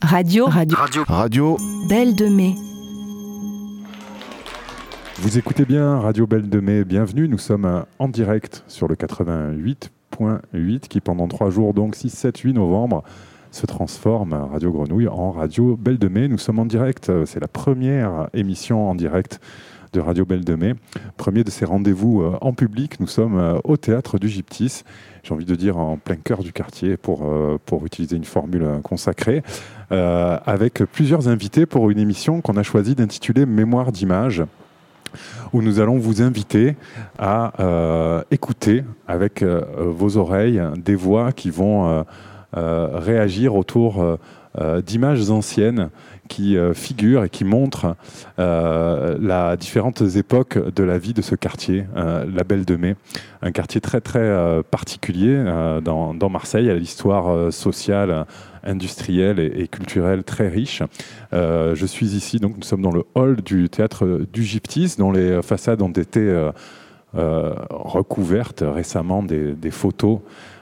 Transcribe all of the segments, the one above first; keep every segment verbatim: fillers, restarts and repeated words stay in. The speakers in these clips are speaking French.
Radio. Radio. Radio. Radio. Belle de Mai. Vous écoutez bien Radio Belle de Mai, bienvenue, nous sommes en direct sur le quatre-vingt-huit point huit qui pendant trois jours, donc six, sept, huit novembre, se transforme, Radio Grenouille, en Radio Belle de Mai. Nous sommes en direct, c'est la première émission en direct de Radio Belle de Mai, premier de ces rendez-vous en public. Nous sommes au Théâtre du Gyptis, j'ai envie de dire en plein cœur du quartier pour, pour utiliser une formule consacrée, euh, avec plusieurs invités pour une émission qu'on a choisi d'intituler Mémoire d'images, où nous allons vous inviter à euh, écouter avec euh, vos oreilles des voix qui vont euh, euh, réagir autour euh, euh, d'images anciennes qui euh, figurent et qui montrent euh, les différentes époques de la vie de ce quartier, euh, la Belle de Mai. Un quartier très très euh, particulier euh, dans, dans Marseille, à l'histoire euh, sociale, industrielle et, et culturelle très riche. Euh, je suis ici, donc nous sommes dans le hall du Théâtre du Gyptis, dont les façades ont été euh, euh, recouvertes récemment des, des photos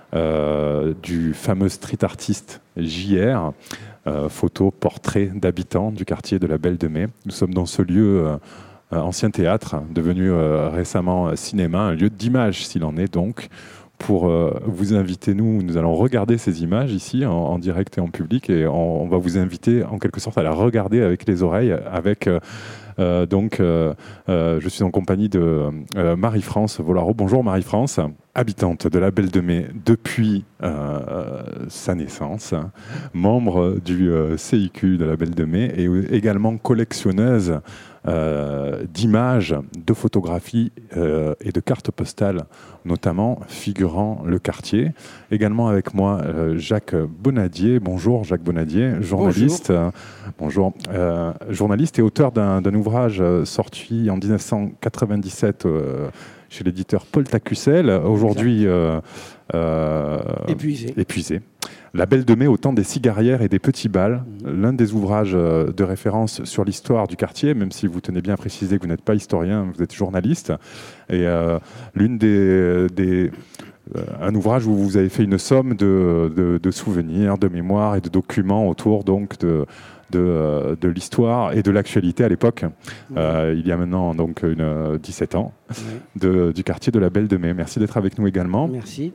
euh, du fameux street artiste J R, euh, photos, portraits d'habitants du quartier de la Belle de Mai. Nous sommes dans ce lieu, euh, ancien théâtre, devenu euh, récemment cinéma, un lieu d'image s'il en est donc, pour euh, vous inviter. Nous, nous allons regarder ces images ici en, en direct et en public, et on, on va vous inviter en quelque sorte à la regarder avec les oreilles, avec euh, euh, donc euh, euh, je suis en compagnie de euh, Marie-France Volaro. Bonjour Marie-France, habitante de la Belle de Mai depuis euh, sa naissance, membre du euh, C I Q de la Belle de Mai et également collectionneuse Euh, d'images, de photographies euh, et de cartes postales, notamment figurant le quartier. Également avec moi, euh, Jacques Bonadier. Bonjour Jacques Bonadier, journaliste. Bonjour. Bonjour euh, journaliste et auteur d'un, d'un ouvrage sorti en dix-neuf cent quatre-vingt-dix-sept euh, chez l'éditeur Paul Tacussel, aujourd'hui euh, euh, épuisé. épuisé. La Belle de Mai au temps des cigarières et des petits bals, mmh. l'un des ouvrages de référence sur l'histoire du quartier, même si vous tenez bien à préciser que vous n'êtes pas historien, vous êtes journaliste. Et euh, l'une des, des euh, un ouvrage où vous avez fait une somme de, de, de souvenirs, de mémoires et de documents autour donc de De, de l'histoire et de l'actualité à l'époque, oui. euh, il y a maintenant donc une, dix-sept ans, oui. de, du quartier de la Belle de Mai. Merci d'être avec nous également. Merci.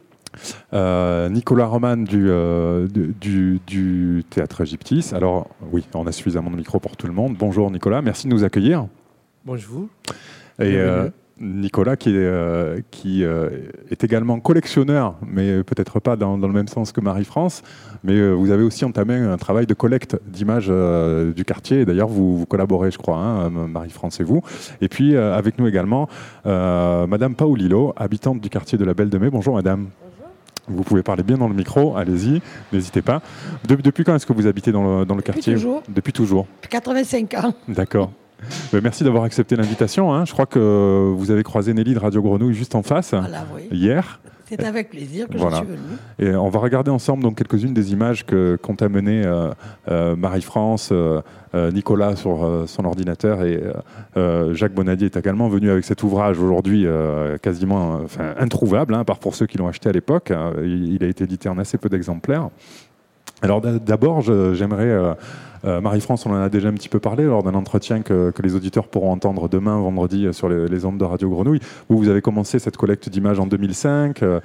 Euh, Nicolas Roman du, euh, du, du Théâtre Gyptis. Alors oui, on a suffisamment de micros pour tout le monde. Bonjour Nicolas, merci de nous accueillir. Bonjour. Et euh, Nicolas qui, est, euh, qui euh, est également collectionneur, mais peut-être pas dans, dans le même sens que Marie-France, mais euh, vous avez aussi entamé un travail de collecte d'images euh, du quartier. Et d'ailleurs, vous, vous collaborez, je crois, hein, Marie-France et vous. Et puis, euh, avec nous également, euh, Madame Paolillo, habitante du quartier de la Belle de Mai. Bonjour Madame. Vous pouvez parler bien dans le micro, allez-y, n'hésitez pas. De, depuis quand est-ce que vous habitez dans le, dans le depuis quartier ? Toujours. Depuis toujours. quatre-vingt-cinq ans. D'accord. Mais merci d'avoir accepté l'invitation. Hein. Je crois que vous avez croisé Nelly de Radio Grenouille juste en face, voilà, oui. hier. C'est avec plaisir que voilà. je suis venue. Et on va regarder ensemble donc, quelques-unes des images que, qu'ont amenées euh, euh, Marie-France, euh, euh, Nicolas sur euh, son ordinateur et euh, Jacques Bonadier est également venu avec cet ouvrage aujourd'hui euh, quasiment enfin, introuvable, hein, à part pour ceux qui l'ont acheté à l'époque. Hein. Il, il a été édité en assez peu d'exemplaires. Alors d'abord, je, j'aimerais... Euh, Euh, Marie-France, on en a déjà un petit peu parlé lors d'un entretien que, que les auditeurs pourront entendre demain, vendredi, sur les, les ondes de Radio Grenouille, où vous avez commencé cette collecte d'images en deux mille cinq, euh,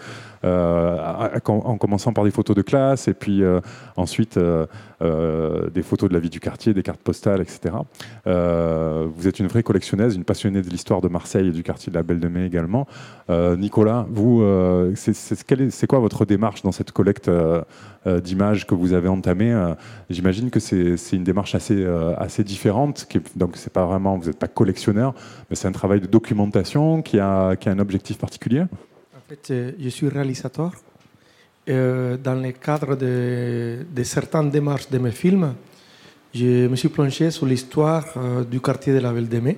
euh, en commençant par des photos de classe, et puis euh, ensuite euh, euh, des photos de la vie du quartier, des cartes postales, et cetera. Euh, vous êtes une vraie collectionneuse, une passionnée de l'histoire de Marseille et du quartier de la Belle de Mai également. Euh, Nicolas, vous, euh, c'est, c'est, quelle est, c'est quoi votre démarche dans cette collecte euh, euh, d'images que vous avez entamée euh, J'imagine que c'est, c'est une démarche assez, euh, assez différente, qui est, donc c'est pas vraiment, vous n'êtes pas collectionneur, mais c'est un travail de documentation qui a, qui a un objectif particulier. En fait, je suis réalisateur. Euh, dans le cadre de, de certaines démarches de mes films, je me suis plongé sur l'histoire euh, du quartier de la Belle de Mai.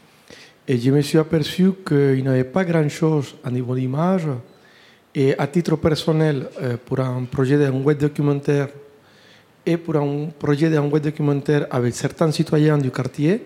Et je me suis aperçu qu'il n'y avait pas grand-chose à niveau d'image. Et à titre personnel, euh, pour un projet d'un web documentaire et pour un projet d'un web documentaire avec certains citoyens du quartier.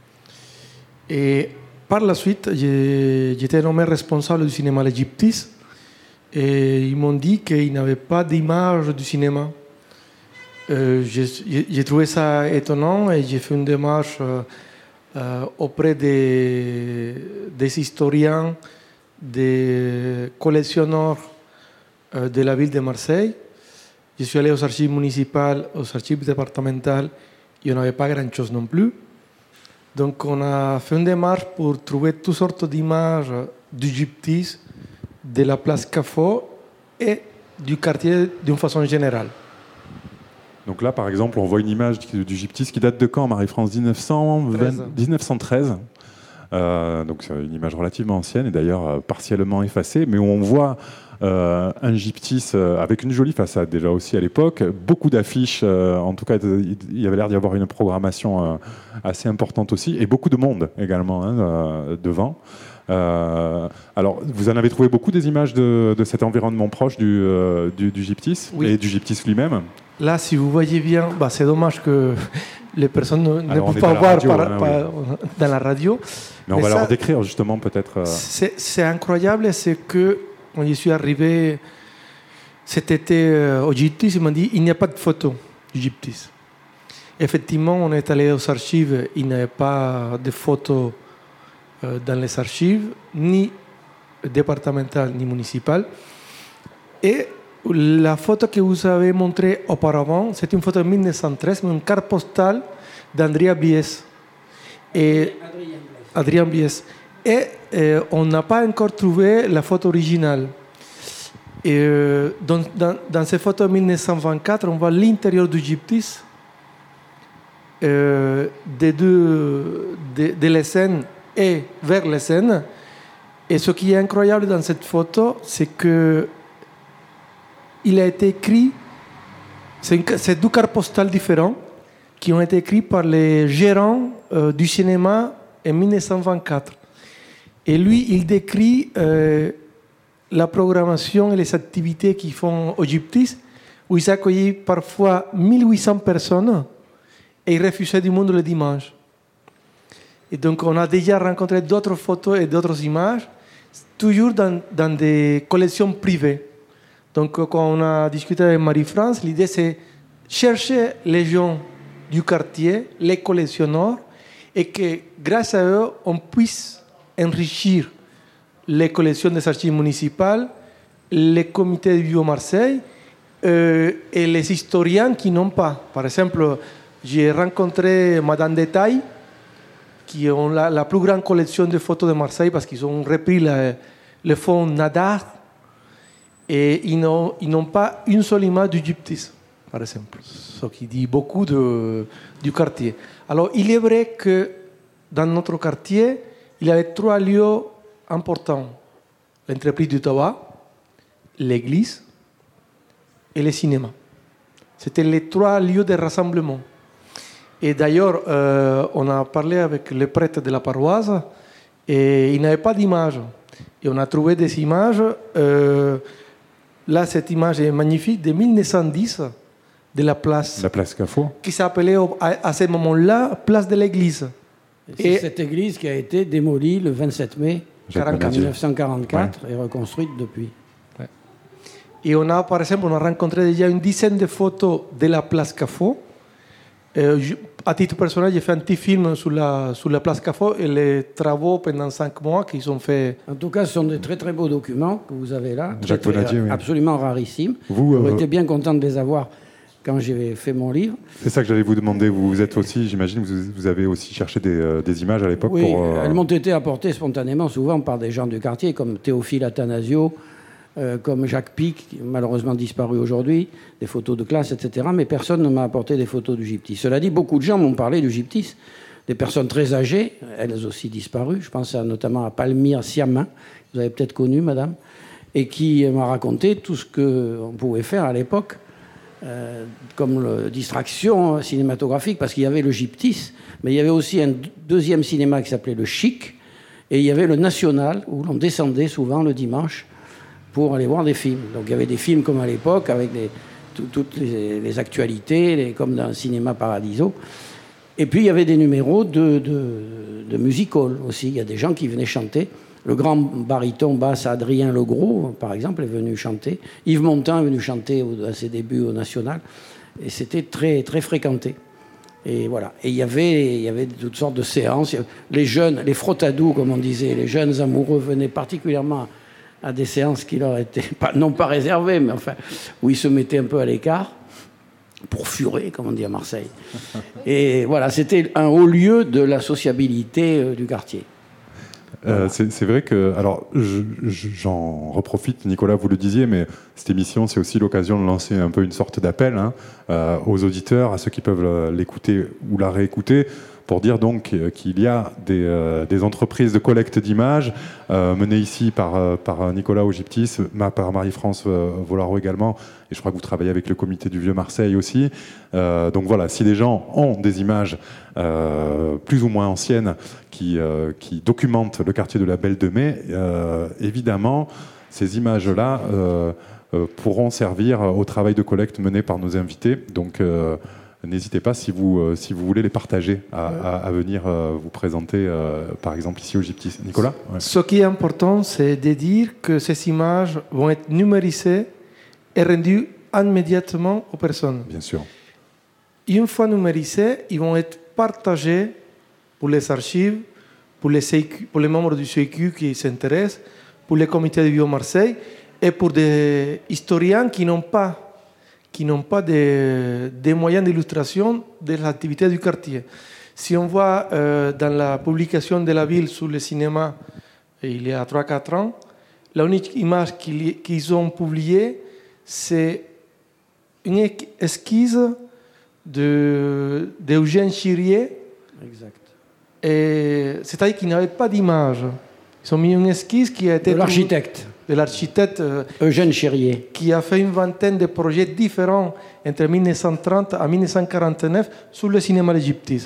Et par la suite, j'ai, j'étais nommé responsable du cinéma Le Gyptis. Et ils m'ont dit qu'ils n'avaient pas d'image du cinéma. Euh, j'ai, j'ai trouvé ça étonnant et j'ai fait une démarche euh, euh, auprès des, des historiens, des collectionneurs euh, de la ville de Marseille. Je suis allé aux archives municipales, aux archives départementales, et on n'avait pas grand-chose non plus. Donc on a fait une démarche pour trouver toutes sortes d'images du gyptise, de la place Cafo et du quartier d'une façon générale. Donc là, par exemple, on voit une image du, du gyptise qui date de quand, Marie-France? dix-neuf cent vingt, dix-neuf cent treize. Euh, donc c'est une image relativement ancienne et d'ailleurs euh, partiellement effacée, mais où on voit euh, un gyptise euh, avec une jolie façade déjà aussi à l'époque, beaucoup d'affiches, euh, en tout cas il y avait l'air d'y avoir une programmation euh, assez importante aussi, et beaucoup de monde également hein, euh, devant. Euh, alors, vous en avez trouvé beaucoup des images de, de cet environnement proche du, euh, du, du gyptise oui. et du gyptise lui-même. Là, si vous voyez bien, bah, c'est dommage que les personnes ne, ne peuvent pas voir radio, par, hein, par, oui. dans la radio. Mais on Mais va ça, leur décrire justement peut-être. Euh... C'est, c'est incroyable, c'est que quand je suis arrivé cet été euh, au gyptise, ils m'ont dit il n'y a pas de photo du gyptise. Effectivement, on est allé aux archives, il n'y avait pas de photos euh, dans les archives, ni départementales ni municipales. Et la photo que vous avez montrée auparavant, c'est une photo de mille neuf cent treize, une carte postale d'Andrea Bies. Et Adrien Bies. Et euh, on n'a pas encore trouvé la photo originale. Et, euh, dans, dans, dans ces photos de mille neuf cent vingt-quatre, on voit l'intérieur du gyptise, euh, des deux, de, de la scène et vers la scène. Et ce qui est incroyable dans cette photo, c'est que il a été écrit, c'est, une, c'est deux cartes postales différentes qui ont été écrites par les gérants euh, du cinéma en mille neuf cent vingt-quatre. Et lui, il décrit euh, la programmation et les activités qu'ils font au gyptise, où ils accueillaient parfois mille huit cents personnes et ils refusaient du monde le dimanche. Et donc, on a déjà rencontré d'autres photos et d'autres images, toujours dans, dans des collections privées. Donc, quand on a discuté avec Marie-France, l'idée, c'est chercher les gens du quartier, les collectionneurs, et que, grâce à eux, on puisse enrichir les collections des archives municipales, les comités de Bio-Marseille euh, et les historiens qui n'ont pas. Par exemple, j'ai rencontré Madame Détail, qui ont la, la plus grande collection de photos de Marseille parce qu'ils ont repris la, le fonds Nadar. Et ils n'ont, ils n'ont pas une seule image du gyptise, par exemple, ce qui dit beaucoup de, du quartier. Alors, il est vrai que dans notre quartier, il y avait trois lieux importants. L'entreprise du tabac, l'église et le cinéma. C'était les trois lieux de rassemblement. Et d'ailleurs, euh, on a parlé avec les prêtres de la paroisse et ils n'avaient pas d'image. Et on a trouvé des images... Euh, Là, cette image est magnifique, de mille neuf cent dix, de la place. La place Cafo. Qui s'appelait à, à ce moment-là place de l'église. Et c'est et cette église qui a été démolie le vingt-sept mai mille neuf cent quarante-quatre ouais. et reconstruite depuis. Ouais. Et on a, par exemple, on a rencontré déjà une dizaine de photos de la place Cafo. Euh, je, à titre personnel, j'ai fait un petit film sur la, sur la place Cafo et les travaux pendant cinq mois qu'ils ont fait. En tout cas, ce sont de très très beaux documents que vous avez là. Jacques Bonadier, oui. Absolument rarissimes. Vous, J'aurais euh... été bien content de les avoir quand j'ai fait mon livre. C'est ça que j'allais vous demander. Vous êtes aussi, j'imagine, vous, vous avez aussi cherché des, euh, des images à l'époque. Oui, pour, euh... elles m'ont été apportées spontanément, souvent par des gens du quartier, comme Théophile Athanasio, euh, comme Jacques Pic, qui est malheureusement disparu aujourd'hui, des photos de classe, et cetera. Mais personne ne m'a apporté des photos du gyptise. Cela dit, beaucoup de gens m'ont parlé du gyptise. Des personnes très âgées, elles aussi disparues. Je pense à, notamment à Palmyre Siamin, vous avez peut-être connu, madame, et qui m'a raconté tout ce qu'on pouvait faire à l'époque, euh, comme le, distraction cinématographique, parce qu'il y avait le gyptise, mais il y avait aussi un deuxième cinéma qui s'appelait le Chic, et il y avait le National, où l'on descendait souvent le dimanche pour aller voir des films. Donc il y avait des films comme à l'époque, avec des, tout, toutes les, les actualités, les, comme dans le cinéma Paradiso. Et puis il y avait des numéros de, de, de music hall aussi. Il y a des gens qui venaient chanter. Le grand baryton basse Adrien Legros, par exemple, est venu chanter. Yves Montand est venu chanter au, à ses débuts au National. et c'était très, très fréquenté. Et voilà. Et il y avait, il y avait toutes sortes de séances. Les jeunes, les frottadous, comme on disait, les jeunes amoureux venaient particulièrement à des séances qui leur étaient pas, non pas réservées, mais enfin, où ils se mettaient un peu à l'écart pour furer, comme on dit à Marseille. Et voilà, c'était un haut lieu de la sociabilité euh, du quartier. Euh, c'est, c'est vrai que, alors, je, je, j'en reprofite, Nicolas, vous le disiez, mais cette émission, c'est aussi l'occasion de lancer un peu une sorte d'appel hein, euh, aux auditeurs, à ceux qui peuvent l'écouter ou la réécouter, pour dire donc qu'il y a des, euh, des entreprises de collecte d'images euh, menées ici par, euh, par Nicolas Augiptis, par Marie-France euh, Volaro également, et je crois que vous travaillez avec le comité du Vieux Marseille aussi. Euh, donc voilà, si des gens ont des images euh, plus ou moins anciennes qui, euh, qui documentent le quartier de la Belle de Mai, euh, évidemment, ces images-là euh, euh, pourront servir au travail de collecte mené par nos invités. Donc euh, n'hésitez pas si vous, euh, si vous voulez les partager à, à, à venir euh, vous présenter, euh, par exemple, ici au Gyptis. Nicolas ouais. Ce qui est important, c'est de dire que ces images vont être numérisées et rendues immédiatement aux personnes. Bien sûr. Une fois numérisées, ils vont être partagés pour les archives, pour les, C Q, pour les membres du C Q qui s'intéressent, pour les comités de Vieux Marseille et pour des historiens qui n'ont pas qui n'ont pas des, des moyens d'illustration de l'activité du quartier. Si on voit euh, dans la publication de la ville sur le cinéma, il y a trois quatre ans, la unique image qu'ils, qu'ils ont publiée, c'est une esquisse de, d'Eugène Chirier. Exact. Et c'est-à-dire qu'ils n'avaient pas d'image. Ils ont mis une esquisse qui a été... De l'architecte. De l'architecte euh, Eugène Chirier. Qui a fait une vingtaine de projets différents entre dix-neuf cent trente à dix-neuf cent quarante-neuf sur le cinéma Gyptis.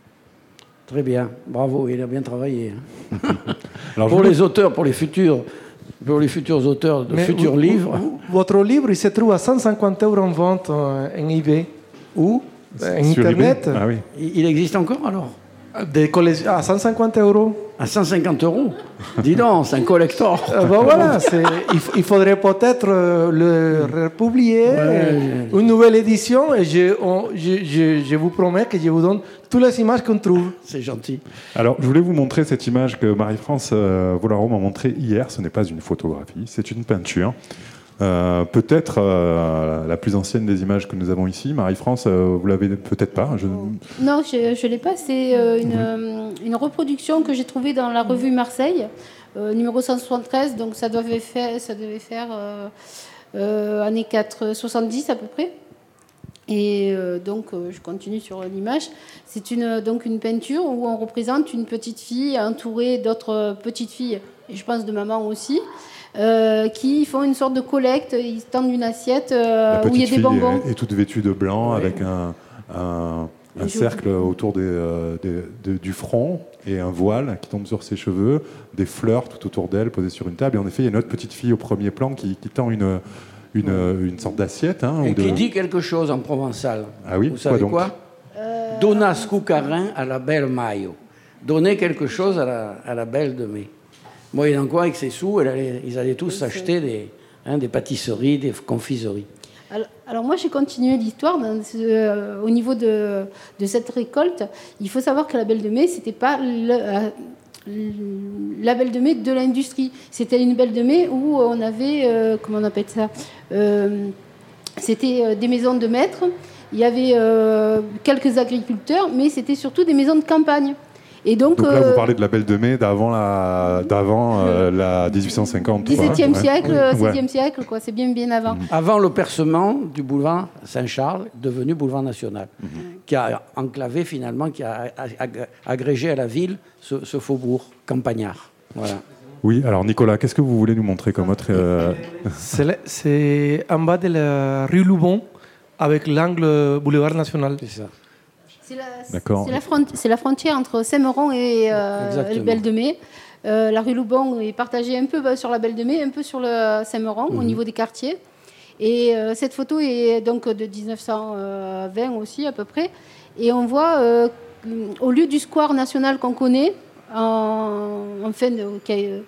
Très bien, bravo, il a bien travaillé. Alors, pour je... les auteurs, pour les futurs, pour les futurs auteurs de Mais futurs vous, livres. Vous, votre livre, il se trouve à cent cinquante euros en vente en eBay. Où en Internet. Ah oui. Il existe encore alors? Des collèges à cent cinquante euros. À cent cinquante euros. Dis donc, c'est un collector. Euh, ben voilà, c'est, il, il faudrait peut-être euh, le republier, ouais, une je... nouvelle édition, et je, on, je, je, je vous promets que je vous donne toutes les images qu'on trouve. C'est gentil. Alors, je voulais vous montrer cette image que Marie-France euh, Volaro m'a montrée hier. Ce n'est pas une photographie, c'est une peinture. Euh, peut-être euh, la plus ancienne des images que nous avons ici. Marie-France, euh, vous l'avez peut-être pas. Je... Non, je ne l'ai pas. C'est euh, une, euh, une reproduction que j'ai trouvée dans la revue Marseille, euh, numéro cent soixante-treize. Donc ça devait faire, ça devait faire euh, euh, années quatre, soixante-dix à peu près. Et euh, donc euh, je continue sur l'image. C'est une, donc une peinture où on représente une petite fille entourée d'autres petites filles, et je pense de maman aussi. Euh, qui font une sorte de collecte, ils tendent une assiette euh, où il y a des bonbons. Et toute vêtue de blanc, ouais. Avec un, un, un cercle autour des, euh, des, de, du front et un voile qui tombe sur ses cheveux, des fleurs tout autour d'elle posées sur une table. Et en effet, il y a une autre petite fille au premier plan qui, qui tend une, une, ouais. une sorte d'assiette. Hein, et ou qui de... dit quelque chose en provençal. Ah oui, vous savez quoi, quoi euh... Dona scucarin à la belle Maio. Donner quelque chose à la, à la Belle de Mai. Moyennant quoi, avec ses sous, allait, ils allaient tous s'acheter des, hein, des pâtisseries, des confiseries. Alors, alors moi, j'ai continué l'histoire dans ce, euh, au niveau de, de cette récolte. Il faut savoir que la Belle de Mai, c'était pas le, euh, la Belle de Mai de l'industrie. C'était une Belle de Mai où on avait, euh, comment on appelle ça, euh, c'était des maisons de maîtres. Il y avait euh, quelques agriculteurs, mais c'était surtout des maisons de campagne. Et donc, donc là, euh, vous parlez de la Belle de Mai d'avant la, d'avant euh, la dix-huit cent cinquante. dix-septième ouais. siècle, Ouais. seizième siècle, quoi. C'est bien, bien avant. Avant le percement du boulevard Saint-Charles, devenu boulevard national, mm-hmm. qui a enclavé finalement, qui a agrégé à la ville ce, ce faubourg campagnard. Voilà. Oui, alors Nicolas, qu'est-ce que vous voulez nous montrer comme autre euh... c'est, le, c'est en bas de la rue Loubon, avec l'angle boulevard national. C'est ça. C'est la, D'accord. C'est, la front, c'est la frontière entre Saint-Meuron et euh, le Belle de Mai. Euh, la rue Loubon est partagée un peu sur la Belle de Mai, un peu sur le Saint-Meuron, mmh. au niveau des quartiers. Et euh, cette photo est donc de dix-neuf cent vingt aussi, à peu près. Et on voit, euh, au lieu du square national qu'on connaît, en, en fin de,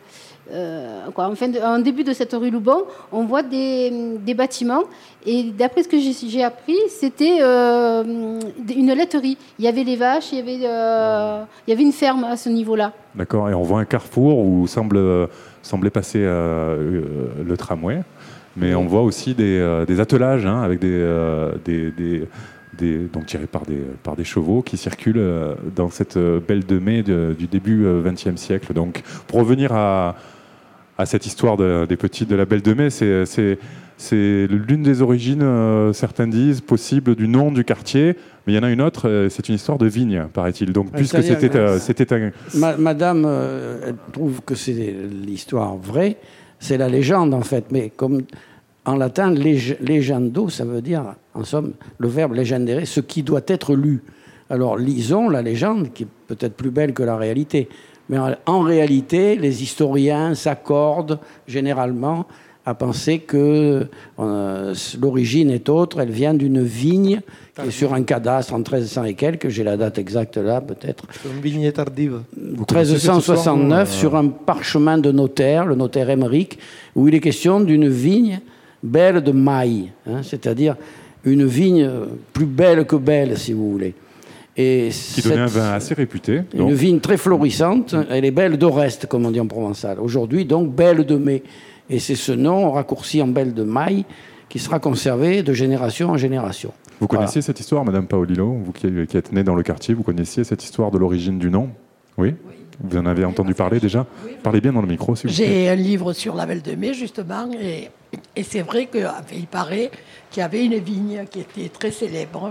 euh, quoi, en, fin de, en début de cette rue Loubon, on voit des, des bâtiments. Et d'après ce que j'ai, j'ai appris, c'était euh, une laiterie. Il y avait les vaches, il y avait, euh, il y avait une ferme à ce niveau-là. D'accord, et on voit un carrefour où semble, semblait passer euh, le tramway. Mais on voit aussi des, euh, des attelages hein, avec des, euh, des, des, des, donc tirés par des, par des chevaux qui circulent euh, dans cette euh, Belle de Mai de, du début vingtième euh, siècle. Donc, pour revenir à, à cette histoire de, des petites de la Belle de Mai, c'est, c'est, c'est l'une des origines, euh, certains disent, possibles du nom du quartier. Mais il y en a une autre, euh, c'est une histoire de vigne, paraît-il. Donc, puisque c'était, euh, c'était un... Ma, Madame, euh, elle trouve que c'est l'histoire vraie. C'est la légende, en fait. Mais comme en latin, legendo, ça veut dire, en somme, le verbe legendere, ce qui doit être lu. Alors, lisons la légende, qui est peut-être plus belle que la réalité. Mais en, en réalité, les historiens s'accordent généralement à penser que euh, l'origine est autre. Elle vient d'une vigne qui est sur un cadastre en treize cents et quelques. J'ai la date exacte là, peut-être. Une vigne tardive. treize cent soixante-neuf, sur un parchemin de notaire, le notaire Émeric, où il est question d'une vigne belle de maille, hein, c'est-à-dire une vigne plus belle que belle, si vous voulez. Et qui donnait un vin assez réputé. Donc. Une vigne très florissante, elle est belle d'Oreste, comme on dit en provençal. Aujourd'hui, donc, Belle de Mai. Et c'est ce nom raccourci en Belle de Maille qui sera conservé de génération en génération. Vous connaissiez voilà. cette histoire, Madame Paolillo, vous qui, qui êtes née dans le quartier, vous connaissiez cette histoire de l'origine du nom ? Oui, oui. Vous en avez entendu parler déjà ? Oui, parlez bien dans le micro, s'il vous plaît. J'ai un livre sur la Belle de Mai, justement, et, et c'est vrai qu'il enfin, paraît qu'il y avait une vigne qui était très célèbre.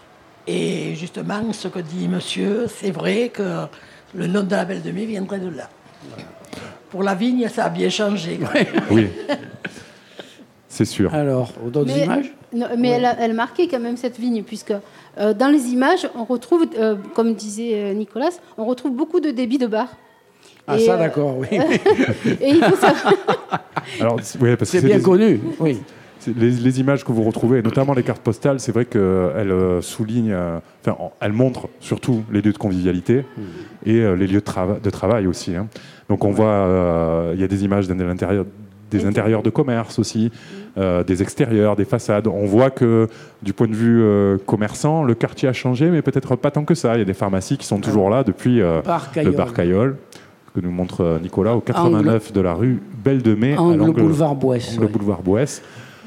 Et justement, ce que dit monsieur, c'est vrai que le nom de la Belle de Mai viendrait de là. Pour la vigne, ça a bien changé. Oui, c'est sûr. Alors, d'autres mais, images non, Mais ouais. elle, elle marquait quand même cette vigne, puisque euh, dans les images, on retrouve, euh, comme disait Nicolas, on retrouve beaucoup de débits de bar. Ah, et ça, euh, d'accord, oui. Et il faut savoir... Alors, oui, parce que c'est, c'est bien des... connu, oui. Les, les images que vous retrouvez, notamment les cartes postales, c'est vrai qu'elles euh, soulignent, euh, enfin, elles montrent surtout les lieux de convivialité mmh. et euh, les lieux de, trava- de travail aussi. Hein. Donc on ouais. voit, euh, il y a des images de l'intérieur, des intérieurs de commerce aussi, mmh. euh, des extérieurs, des façades. On voit que du point de vue euh, commerçant, le quartier a changé, mais peut-être pas tant que ça. Il y a des pharmacies qui sont toujours là depuis euh, le bar Caillol, que nous montre Nicolas, au quatre-vingt-neuf angle, de la rue Belle de Mai, angle à l'angle boulevard Bouès. Le boulevard Bouès.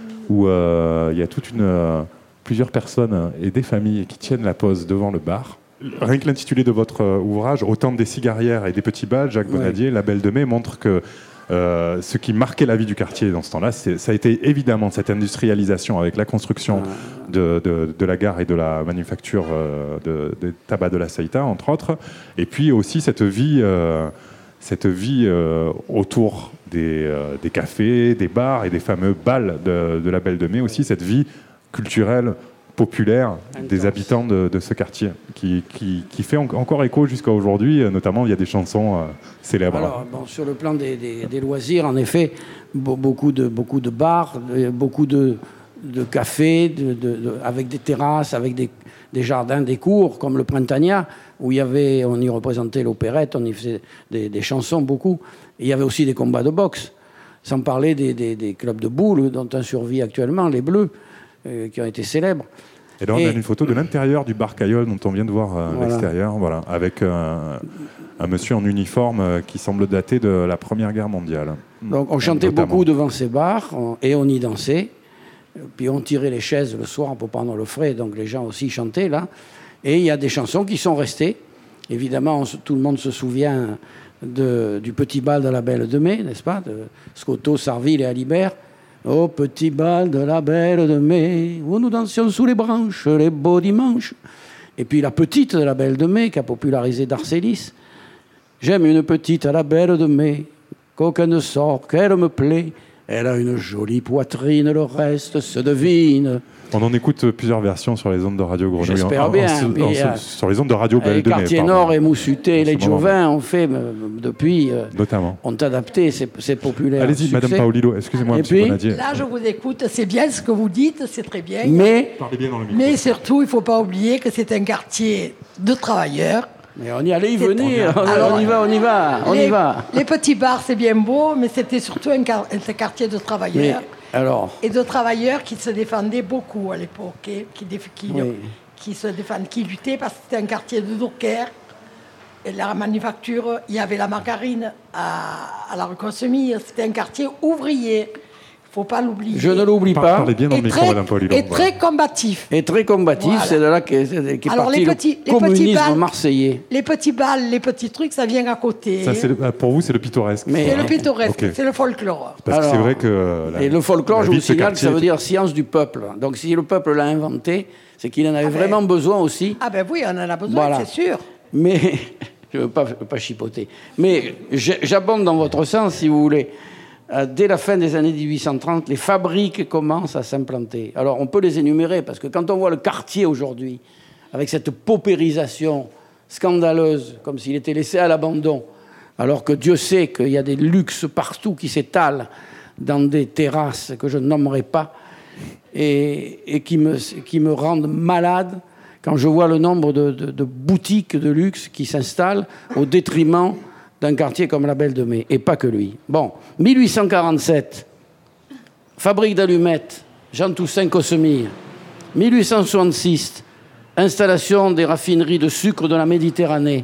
Où euh, il y a toute une, euh, plusieurs personnes et des familles qui tiennent la pause devant le bar. Rien que l'intitulé de votre euh, ouvrage, Autant des cigarières et des petits bals, Jacques ouais. Bonadier, La Belle de Mai, montre que euh, ce qui marquait la vie du quartier dans ce temps-là, c'est, ça a été évidemment cette industrialisation avec la construction ah. de, de, de la gare et de la manufacture euh, de, de tabac de la Ceuta, entre autres, et puis aussi cette vie... Euh, cette vie euh, autour des, euh, des cafés, des bars et des fameux bals de, de la Belle de Mai, aussi cette vie culturelle, populaire Intense. Des habitants de, de ce quartier, qui, qui, qui fait en, encore écho jusqu'à aujourd'hui, notamment il y a des chansons euh, célèbres. Alors, bon, sur le plan des, des, des loisirs, en effet, beaucoup de, beaucoup de bars, beaucoup de, de cafés, de, de, de, avec des terrasses, avec des, des jardins, des cours, comme le Printania, où il y avait, on y représentait l'opérette, on y faisait des, des chansons, beaucoup. Et il y avait aussi des combats de boxe, sans parler des, des, des clubs de boules dont on survit actuellement, les Bleus, euh, qui ont été célèbres. Et là, on et... a une photo de l'intérieur du bar Caillol, dont on vient de voir euh, voilà. l'extérieur, voilà, avec euh, un monsieur en uniforme euh, qui semble dater de la Première Guerre mondiale. Donc on chantait notamment. Beaucoup devant ces bars, on, et on y dansait. Puis on tirait les chaises le soir pour prendre le frais, donc les gens aussi chantaient là. Et il y a des chansons qui sont restées. Évidemment, on, tout le monde se souvient de, du petit bal de la Belle de Mai, n'est-ce pas, de Scotto, Sarville et Alibert. Au petit bal de la Belle de Mai, où nous dansions sous les branches les beaux dimanches. Et puis la petite de la Belle de Mai, qui a popularisé Darcélis. J'aime une petite à la Belle de Mai, qu'aucun ne sort, qu'elle me plaît. Elle a une jolie poitrine, le reste se devine. On en écoute plusieurs versions sur les ondes de Radio Grenouille. J'espère bien. En, en, en, euh, sur les ondes de Radio Belle de Mai. Quartier Nord et Moussuté, les Jovin ont fait euh, depuis. Euh, Notamment. Ont adapté, c'est, c'est populaire. Allez-y, succès. Madame Paolillo, excusez-moi, monsieur Bonadier. Là, je vous écoute, c'est bien ce que vous dites, c'est très bien. Mais, Parlez bien dans le micro. Mais surtout, il ne faut pas oublier que c'est un quartier de travailleurs, Mais on y allait y venir, on, Alors, on y va, on y va, on les, y va. Les petits bars, c'est bien beau, mais c'était surtout un, car, un quartier de travailleurs. Mais, alors Et de travailleurs qui se défendaient beaucoup à l'époque, qui, qui, oui. qui se défendaient, qui luttaient parce que c'était un quartier de dockers. Et la manufacture, il y avait la margarine à, à la rue Consemille, c'était un quartier ouvrier. Il ne faut pas l'oublier. Je ne l'oublie pas. Parlez bien dans le micro, Madame Paulilon. Et très combatif. Et très combatif, voilà. C'est de là qu'est, qu'est Alors, parti les petits, le communisme les petits balles, marseillais. Les petits balles, les petits trucs, ça vient à côté. Ça, c'est le, pour vous, c'est le pittoresque. Mais, c'est le pittoresque, okay. C'est le folklore. Parce Alors, que c'est vrai que... La, et le folklore, je vous signale que ça veut est... dire science du peuple. Donc si le peuple l'a inventé, c'est qu'il en avait ah ben, vraiment besoin aussi. Ah ben oui, on en a besoin, voilà. C'est sûr. Mais... Je ne veux pas, veux pas chipoter. Mais j'abonde dans votre sens, si vous voulez. Euh, dès la fin des années dix-huit cent trente, les fabriques commencent à s'implanter. Alors, on peut les énumérer, parce que quand on voit le quartier aujourd'hui, avec cette paupérisation scandaleuse, comme s'il était laissé à l'abandon, alors que Dieu sait qu'il y a des luxes partout qui s'étalent dans des terrasses que je ne nommerai pas, et, et qui, me, qui me rendent malade, quand je vois le nombre de, de, de boutiques de luxe qui s'installent au détriment d'un quartier comme la Belle de Mai, et pas que lui. Bon, mille huit cent quarante-sept, fabrique d'allumettes, Jean Toussaint Cossemire. mille huit cent soixante-six, installation des raffineries de sucre de la Méditerranée.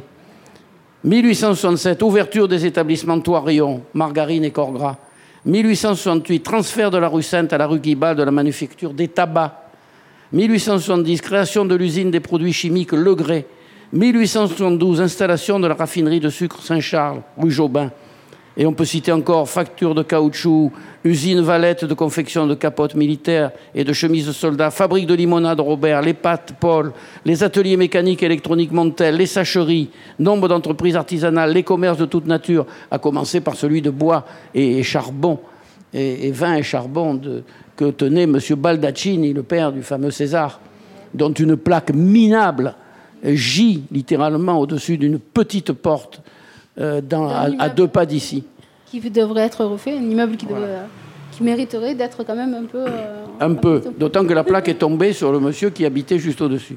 mille huit cent soixante-sept, ouverture des établissements Thoirion, Margarine et Corgras. mille huit cent soixante-huit, transfert de la rue Sainte à la rue Guibal de la manufacture des tabacs. mille huit cent soixante-dix, création de l'usine des produits chimiques Le Grès. mille huit cent soixante-douze, installation de la raffinerie de sucre Saint-Charles, rue Jobin. Et on peut citer encore facture de caoutchouc, usine Valette de confection de capotes militaires et de chemises de soldats, fabrique de limonade Robert, les pâtes Paul, les ateliers mécaniques et électroniques Montel, les sacheries, nombre d'entreprises artisanales, les commerces de toute nature, à commencer par celui de bois et, et charbon, et, et vin et charbon de, que tenait M. Baldaccini, le père du fameux César, dont une plaque minable gît littéralement au-dessus d'une petite porte euh, dans, à, à deux pas d'ici. Qui devrait être refait, un immeuble qui, devrait, voilà. qui mériterait d'être quand même un peu... Euh, un peu, d'autant que la plaque est tombée sur le monsieur qui habitait juste au-dessus.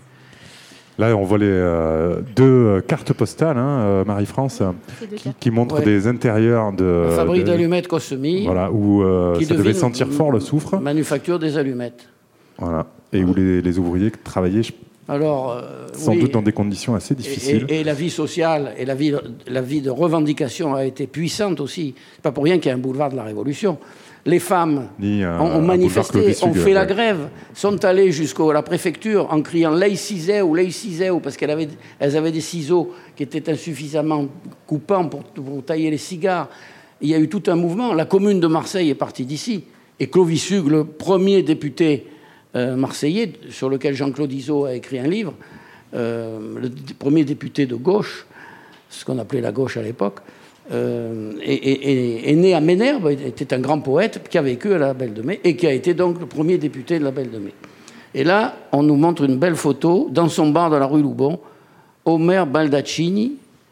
Là, on voit les euh, deux cartes postales, hein, euh, Marie-France, qui, qui montrent ouais. des intérieurs de... La fabrique de, d'allumettes Cossemire. Voilà, où euh, ça devait sentir fort le soufre. Manufacture des allumettes. Voilà, et où les, les ouvriers travaillaient... Alors, euh, sans oui, doute dans des conditions assez difficiles. Et, et, et la vie sociale et la vie, la vie de revendication a été puissante aussi. C'est pas pour rien qu'il y a un boulevard de la Révolution. Les femmes Ni, euh, ont, ont manifesté, ont fait ouais. la grève, sont allées jusqu'à la préfecture en criant « laïcisez » ou « laïcisez » parce qu'elles avaient, elles avaient des ciseaux qui étaient insuffisamment coupants pour, pour tailler les cigares. Il y a eu tout un mouvement. La commune de Marseille est partie d'ici. Et Clovis Hugues, le premier député Euh, marseillais, sur lequel Jean-Claude Izzo a écrit un livre, euh, le d- premier député de gauche, ce qu'on appelait la gauche à l'époque, euh, est, est, est né à Ménherbe, était un grand poète qui a vécu à la Belle de Mai et qui a été donc le premier député de la Belle de Mai. Et là, on nous montre une belle photo, dans son bar de la rue Loubon, Omer Baldaccini,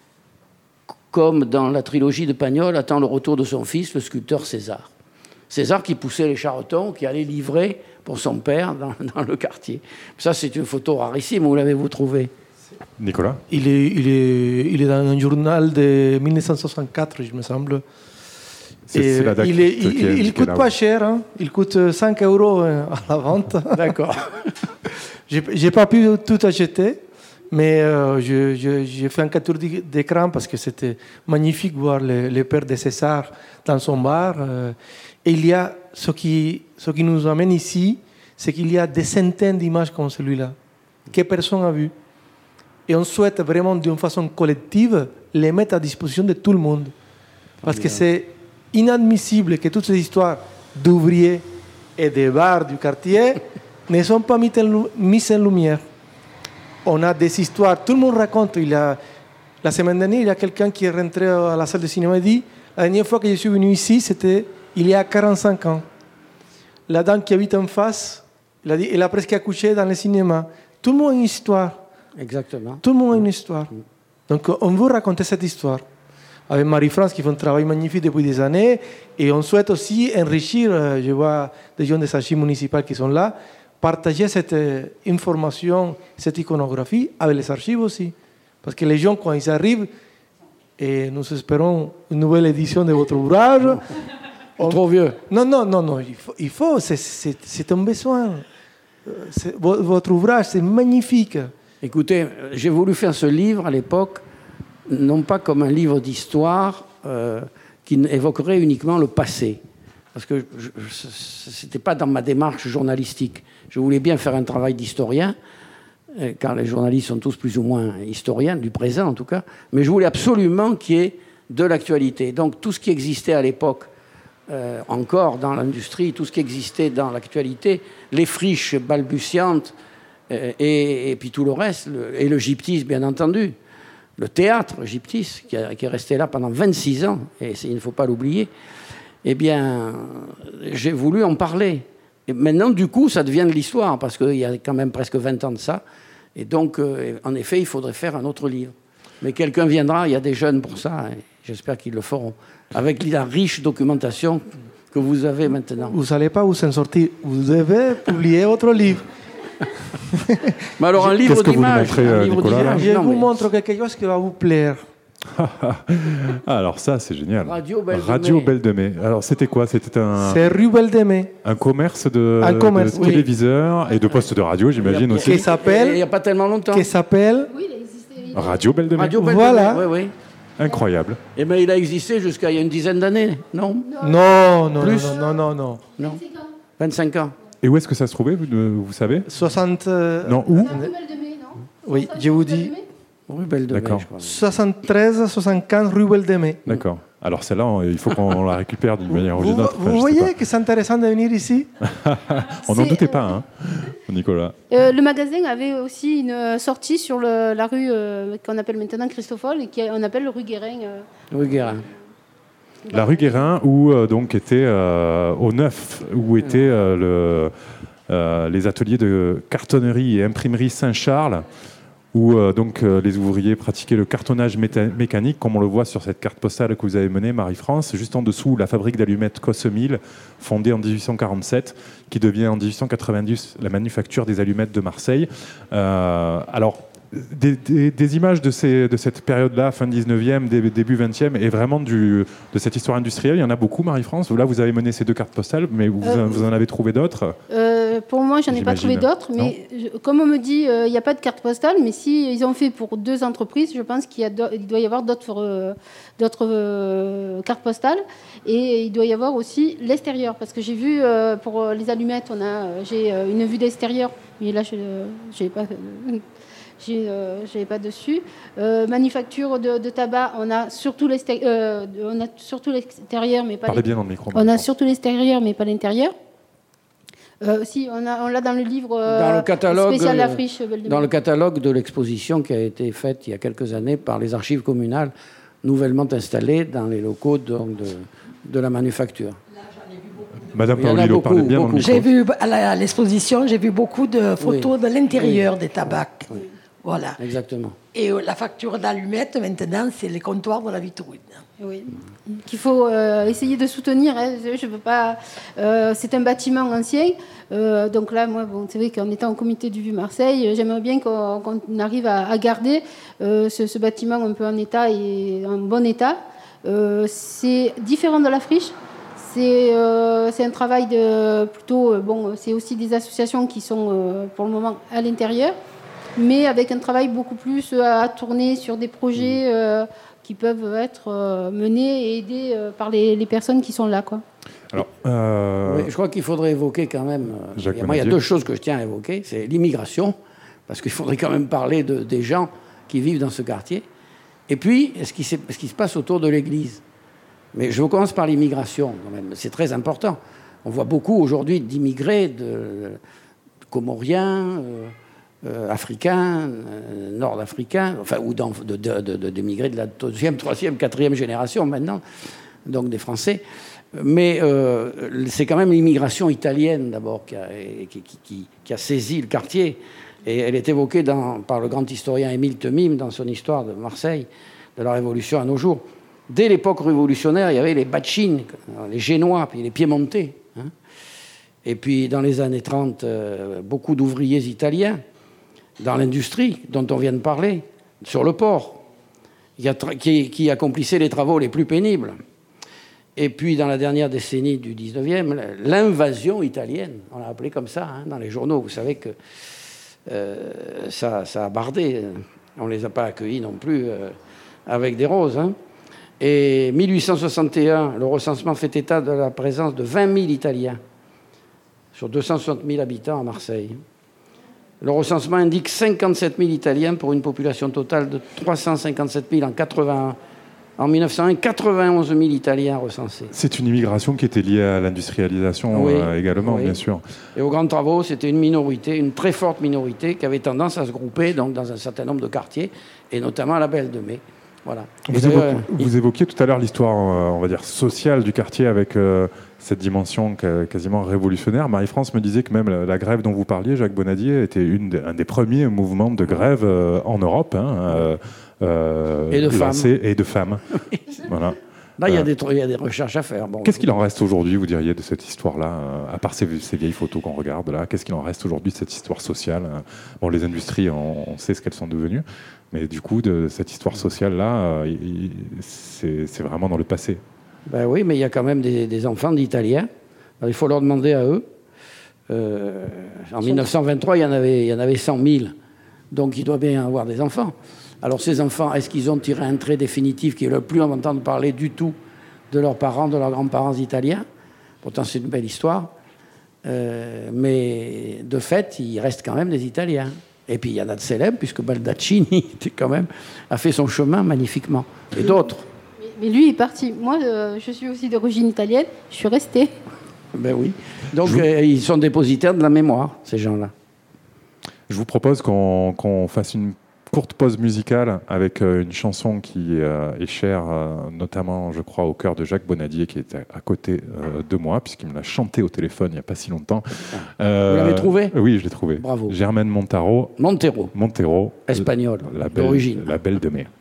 comme dans la trilogie de Pagnol, attend le retour de son fils, le sculpteur César. César qui poussait les charretons, qui allait livrer pour son père dans, dans le quartier. Ça, c'est une photo rarissime. Où l'avez-vous trouvée ? Nicolas ? il est, il, est, il est dans un journal de mille neuf cent soixante-quatre, je me semble. C'est, c'est la date il ne coûte pas cher. Hein. Il coûte cinq euros à la vente. D'accord. Je n'ai pas pu tout acheter, mais euh, je, je, j'ai fait un capture d'écran parce que c'était magnifique de voir le, le père de César dans son bar. Euh, Et il y a ce qui, ce qui nous amène ici, c'est qu'il y a des centaines d'images comme celui-là, que personne n'a vu. Et on souhaite vraiment, d'une façon collective, les mettre à disposition de tout le monde. Parce que c'est inadmissible que toutes ces histoires d'ouvriers et de bars du quartier ne sont pas mises en lumière. On a des histoires, tout le monde raconte. Il y a, la semaine dernière, il y a quelqu'un qui est rentré à la salle de cinéma et dit « La dernière fois que je suis venu ici, c'était... il y a quarante-cinq ans. La dame qui habite en face, elle a, dit, elle a presque accouché dans le cinéma. Tout le monde a une histoire. Exactement. Tout le monde a une histoire. Donc, on veut raconter cette histoire. Avec Marie-France, qui fait un travail magnifique depuis des années. Et on souhaite aussi enrichir, je vois des gens des archives municipales qui sont là, partager cette information, cette iconographie avec les archives aussi. Parce que les gens, quand ils arrivent, et nous espérons une nouvelle édition de votre ouvrage. On... Trop vieux. Non, non, non, non. Il faut, il faut c'est, c'est, c'est un besoin. C'est, votre ouvrage, c'est magnifique. Écoutez, j'ai voulu faire ce livre à l'époque, non pas comme un livre d'histoire euh, qui évoquerait uniquement le passé. Parce que ce n'était pas dans ma démarche journalistique. Je voulais bien faire un travail d'historien, car les journalistes sont tous plus ou moins historiens, du présent en tout cas, mais je voulais absolument qu'il y ait de l'actualité. Donc tout ce qui existait à l'époque, euh, encore dans l'industrie, tout ce qui existait dans l'actualité, les friches balbutiantes, euh, et, et puis tout le reste, le, et le gyptisme bien entendu, le théâtre gyptiste, qui, a, qui est resté là pendant vingt-six ans, et il ne faut pas l'oublier, eh bien, j'ai voulu en parler. Et maintenant, du coup, ça devient de l'histoire, parce qu'il y a quand même presque vingt ans de ça. Et donc, euh, en effet, il faudrait faire un autre livre. Mais quelqu'un viendra, il y a des jeunes pour ça, et j'espère qu'ils le feront, avec la riche documentation que vous avez maintenant. Vous n'allez pas vous en sortir. Vous devez publier votre livre. Mais alors, un livre d'images. Je vous mais... montre quelque chose qui va vous plaire. Alors ça, c'est génial. Radio Belle de Radio Mai. Belle de Mai. Alors c'était quoi? C'était un. C'est rue Belle de Mai. Un commerce de, un commerce, de oui. téléviseurs et de postes de radio, j'imagine aussi. Qui s'appelle. Il n'y a pas tellement longtemps. Qui s'appelle. Oui, il a existé. Radio Belle de Mai. Radio Belle voilà. de Mai. Oui, oui. Incroyable. Eh bien, il a existé jusqu'à il y a une dizaine d'années, non? Non, non, Plus. non, non, non, non. Non. vingt-cinq ans. Et où est-ce que ça se trouvait, vous, vous savez? soixante. Euh... Non, où? Rue Belle de Mai, non? Oui, je vous dis. Rue Belle de Mai, je crois. soixante-treize soixante-quinze rue Belle de Mai. D'accord. Alors celle-là, il faut qu'on la récupère d'une manière ou Vous, d'une autre. vous Enfin, voyez que c'est intéressant de venir ici? On n'en C'est, doutait euh, pas, hein, Nicolas. Euh, le magasin avait aussi une sortie sur le, la rue euh, qu'on appelle maintenant Christoffol et qu'on appelle rue Guérin. Euh. Rue Guérin. La rue Guérin, où euh, donc était euh, au neuf, où étaient euh, le, euh, les ateliers de cartonnerie et imprimerie Saint-Charles, où euh, donc euh, les ouvriers pratiquaient le cartonnage méta- mécanique, comme on le voit sur cette carte postale que vous avez menée, Marie-France. Juste en dessous, la fabrique d'allumettes Cossemil, fondée en dix-huit cent quarante-sept, qui devient en dix-huit cent quatre-vingt-dix la manufacture des allumettes de Marseille. Euh, alors, Des, des, des images de, ces, de cette période-là, fin dix-neuvième, début vingtième, et vraiment du, de cette histoire industrielle, il y en a beaucoup, Marie-France. Là, vous avez mené ces deux cartes postales, mais vous, euh, vous en avez trouvé d'autres euh, Pour moi, j'en ai pas trouvé d'autres, mais je, comme on me dit, il euh, n'y a pas de carte postale, mais si ils ont fait pour deux entreprises, je pense qu'il y a do- il doit y avoir d'autres, euh, d'autres euh, cartes postales, et il doit y avoir aussi l'extérieur, parce que j'ai vu, euh, pour les allumettes, on a, j'ai euh, une vue d'extérieur, mais là, je n'ai pas... Euh, Je n'avais pas dessus. Euh, manufacture de, de tabac, on a surtout l'extérieur, euh, on a surtout l'extérieur, mais pas. Parlez bien dans le micro. On a surtout l'extérieur, mais pas l'intérieur. Euh, si, on, a, on l'a dans le livre euh, dans le catalogue, spécial La Friche. Dans le catalogue de l'exposition qui a été faite il y a quelques années par les archives communales, nouvellement installées dans les locaux donc, de, de la manufacture. Madame Paolillo, parlez bien dans le micro. J'ai vu à l'exposition, j'ai vu beaucoup de photos oui. de l'intérieur oui. des tabacs. Oui. Voilà. Exactement. Et la facture d'allumettes, maintenant, c'est les comptoirs de la vitrine. Oui. Qu'il faut euh, essayer de soutenir. Hein. Je veux pas. Euh, c'est un bâtiment ancien. Euh, donc là, moi, bon, c'est vrai qu'en étant au comité du Vieux-Marseille, j'aimerais bien qu'on, qu'on arrive à, à garder euh, ce, ce bâtiment un peu en état et en bon état. Euh, c'est différent de la friche. C'est, euh, c'est un travail de plutôt. Euh, bon, c'est aussi des associations qui sont euh, pour le moment à l'intérieur, mais avec un travail beaucoup plus à tourner sur des projets euh, qui peuvent être euh, menés et aidés euh, par les, les personnes qui sont là, quoi. Alors, euh... oui, je crois qu'il faudrait évoquer quand même. Euh, il y a, moi, il y a deux choses que je tiens à évoquer. C'est l'immigration, parce qu'il faudrait quand même parler de, des gens qui vivent dans ce quartier. Et puis, ce qui, ce qui se passe autour de l'église. Mais je commence par l'immigration, quand même. C'est très important. On voit beaucoup aujourd'hui d'immigrés, de, de Comoriens, euh, euh, Africains, euh, Nord-Africains, enfin, ou de, de, de, de, d'immigrés de la deuxième, troisième, quatrième génération maintenant, donc des Français. Mais euh, c'est quand même l'immigration italienne, d'abord, qui a, qui, qui, qui a saisi le quartier. Et elle est évoquée dans, par le grand historien Émile Temim dans son histoire de Marseille, de la Révolution à nos jours. Dès l'époque révolutionnaire, il y avait les Bacchines, les Génois, puis les Piémontais. Hein. Et puis, dans les années trente, euh, beaucoup d'ouvriers italiens dans l'industrie dont on vient de parler, sur le port, qui, a tra- qui, qui accomplissait les travaux les plus pénibles. Et puis, dans la dernière décennie du dix-neuvième, l'invasion italienne, on l'a appelé comme ça hein, dans les journaux. Vous savez que euh, ça, ça a bardé. On ne les a pas accueillis non plus euh, avec des roses. Hein. Et mille huit cent soixante et un, le recensement fait état de la présence de vingt mille Italiens sur deux cent soixante mille habitants à Marseille. Le recensement indique cinquante-sept mille Italiens pour une population totale de trois cent cinquante-sept mille en quatre-vingt-un. En mille neuf cent un, quatre-vingt-onze mille Italiens recensés. C'est une immigration qui était liée à l'industrialisation oui, euh, également, oui. bien sûr. Et aux grands travaux, c'était une minorité, une très forte minorité, qui avait tendance à se grouper donc, dans un certain nombre de quartiers, et notamment à la Belle de Mai. Voilà. Vous, évoquez, vous évoquiez tout à l'heure l'histoire, euh, on va dire, sociale du quartier avec euh, cette dimension quasiment révolutionnaire. Marie-France me disait que même la, la grève dont vous parliez, Jacques Bonadier, était une des, un des premiers mouvements de grève euh, en Europe. Hein, euh, Euh, et de femmes. Et de femmes. Voilà. Là, il y, euh, y a des recherches à faire. Bon, qu'est-ce qu'il en reste aujourd'hui, vous diriez, de cette histoire-là, euh, à part ces, ces vieilles photos qu'on regarde là, qu'est-ce qu'il en reste aujourd'hui de cette histoire sociale euh, Bon, les industries, on, on sait ce qu'elles sont devenues, mais du coup, de cette histoire sociale-là, euh, c'est, c'est vraiment dans le passé. Ben oui, mais il y a quand même des, des enfants d'Italiens. Alors, il faut leur demander à eux. Euh, en mille neuf cent vingt-trois, il y en avait, il y en avait cent mille. Donc, il doit bien y avoir des enfants. Alors ces enfants, est-ce qu'ils ont tiré un trait définitif qui ne veulent plus entendre parler du tout de leurs parents, de leurs grands-parents italiens? Pourtant, c'est une belle histoire. Euh, mais de fait, il reste quand même des Italiens. Et puis, il y en a de célèbres, puisque Baldaccini quand même, a fait son chemin magnifiquement. Et d'autres. Mais, mais lui est parti. Moi, euh, je suis aussi d'origine italienne. Je suis restée. Ben oui. Donc, vous... euh, ils sont dépositaires de la mémoire, ces gens-là. Je vous propose qu'on, qu'on fasse une courte pause musicale avec euh, une chanson qui euh, est chère, euh, notamment, je crois, au cœur de Jacques Bonadier, qui est à, à côté euh, de moi, puisqu'il me l'a chanté au téléphone il n'y a pas si longtemps. Euh, Vous l'avez trouvé ? Oui, je l'ai trouvé. Bravo. Germaine Montero. Montero. Montero. Espagnol, la belle, d'origine. La Belle de Mai.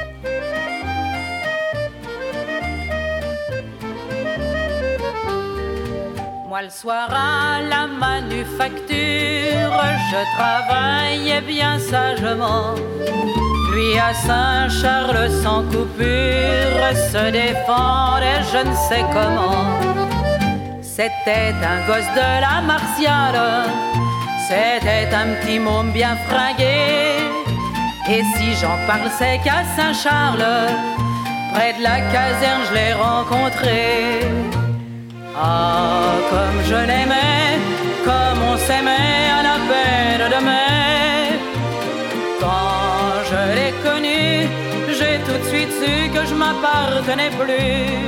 Moi, le soir à la manufacture, je travaillais bien sagement. Lui à Saint-Charles sans coupure se défendait je ne sais comment. C'était un gosse de la Martiale, c'était un petit môme bien fringué. Et si j'en parle, c'est qu'à Saint-Charles, près de la caserne, je l'ai rencontré. Ah, comme je l'aimais, comme on s'aimait à la Belle de Mai. Quand je l'ai connu, j'ai tout de suite su que je m'appartenais plus.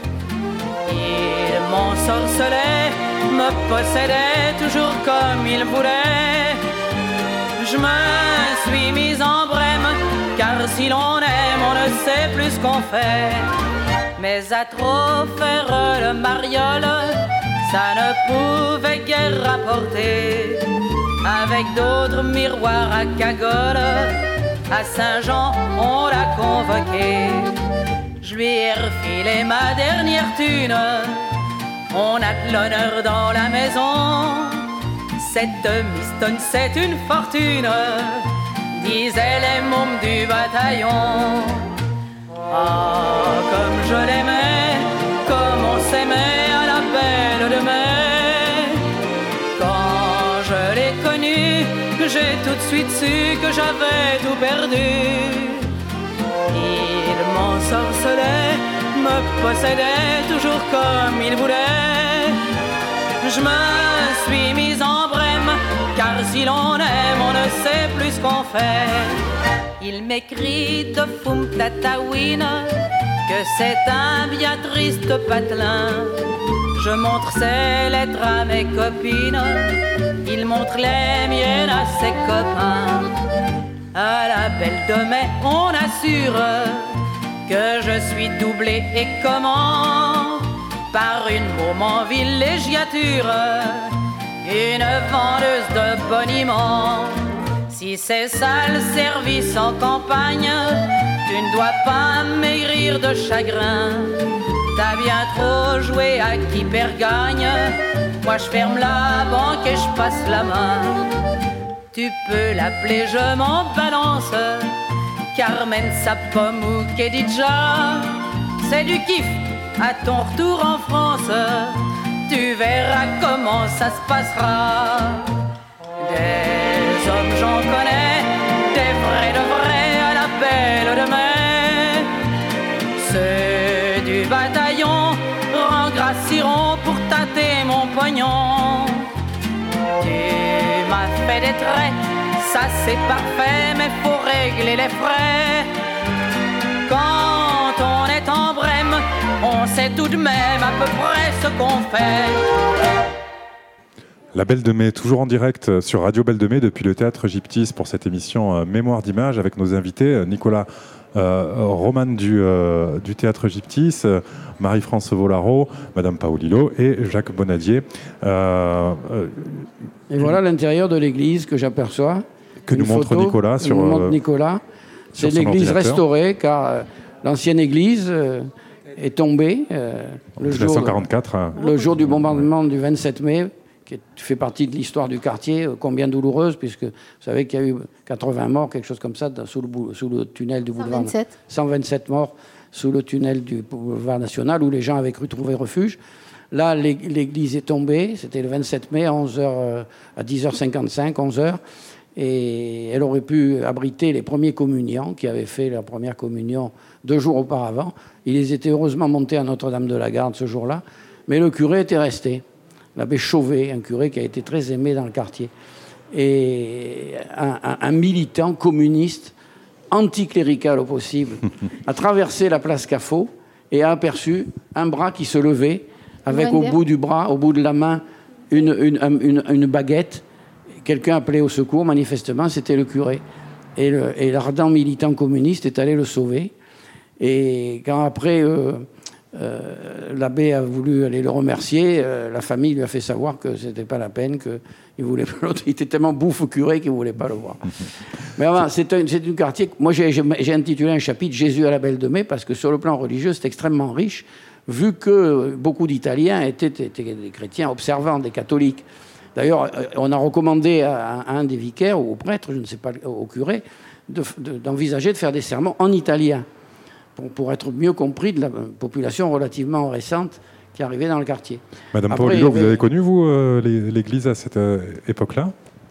Il m'ensorcelait, me possédait toujours comme il voulait. Je me suis mise en brème, car si l'on aime, on ne sait plus ce qu'on fait. Mais à trop faire le mariole, ça ne pouvait guère rapporter. Avec d'autres miroirs à cagole, à Saint-Jean on l'a convoqué. Je lui ai refilé ma dernière thune, on a de l'honneur dans la maison. Cette mistonne c'est une fortune, disaient les mômes du bataillon. Ah, comme je l'aimais, comme on s'aimait à la Belle de Mai. Quand je l'ai connu, j'ai tout de suite su que j'avais tout perdu. Il m'ensorcelait, me possédait toujours comme il voulait. Je me suis mise en brème, car si l'on aime, on ne sait plus ce qu'on fait. Il m'écrit de Fum Tatawin que c'est un bien triste patelin. Je montre ses lettres à mes copines, il montre les miennes à ses copains. À la Belle de Mai, on assure que je suis doublé et comment par une môme en villégiature, une vendeuse de boniment. Si c'est ça le service en campagne, tu ne dois pas maigrir de chagrin. T'as bien trop joué à qui perd gagne. Moi je ferme la banque et je passe la main. Tu peux l'appeler je m'en balance, Carmen, Sapom ou Kedidja. C'est du kiff à ton retour en France. Tu verras comment ça se passera. Des hommes j'en connais, des vrais de vrais à la belle de mai. Ceux du bataillon rengracieront pour tâter mon pognon. Tu m'as fait des traits, ça c'est parfait, mais faut régler les frais. Quand on est en Brême, on sait tout de même à peu près ce qu'on fait. La Belle de Mai, toujours en direct sur Radio Belle de Mai depuis le Théâtre Gyptis pour cette émission euh, Mémoire d'Images avec nos invités Nicolas euh, Roman du, euh, du Théâtre Gyptis, euh, Marie-France Volaro, Madame Paolillo et Jacques Bonadier. Euh, euh, et voilà l'intérieur de l'église que j'aperçois. Que nous montre photo, Nicolas sur. Nous montre Nicolas. C'est l'église restaurée car euh, l'ancienne église euh, est tombée euh, le, jour mille neuf cent quarante-quatre, de, le jour du bombardement du vingt-sept mai, qui fait partie de l'histoire du quartier, euh, combien douloureuse, puisque vous savez qu'il y a eu quatre-vingts morts, quelque chose comme ça, dans, sous, le, sous le tunnel du boulevard. cent vingt-sept. cent vingt-sept morts sous le tunnel du boulevard national, où les gens avaient cru trouver refuge. Là, l'église est tombée, c'était le vingt-sept mai, à, onze heures, euh, à dix heures cinquante-cinq, onze heures. Et elle aurait pu abriter les premiers communiants qui avaient fait leur première communion deux jours auparavant. Ils étaient heureusement montés à Notre-Dame-de-la-Garde ce jour-là, mais le curé était resté. L'abbé Chauvet, un curé qui a été très aimé dans le quartier. Et un, un, un militant communiste, anticlérical au possible, a traversé la place Caffot et a aperçu un bras qui se levait, avec au bout du bras, au bout de la main, une, une, une, une baguette. Quelqu'un appelait au secours, manifestement, c'était le curé. Et, le, et l'ardent militant communiste est allé le sauver. Et quand après, euh, euh, l'abbé a voulu aller le remercier, euh, la famille lui a fait savoir que c'était pas la peine, qu'il voulait pas l'autre. Il était tellement bouffe au curé qu'il voulait pas le voir. Mais avant, c'est un, c'est un quartier... Moi, j'ai, j'ai intitulé un chapitre « Jésus à la Belle de Mai » parce que sur le plan religieux, c'est extrêmement riche, vu que beaucoup d'Italiens étaient, étaient des chrétiens observants, des catholiques. D'ailleurs, on a recommandé à un des vicaires, ou au prêtre, je ne sais pas, au curé, de, de, d'envisager de faire des sermons en italien, pour, pour être mieux compris de la population relativement récente qui arrivait dans le quartier. Madame Paolillo, avait... vous avez connu, vous, euh, l'église à cette euh, époque-là ?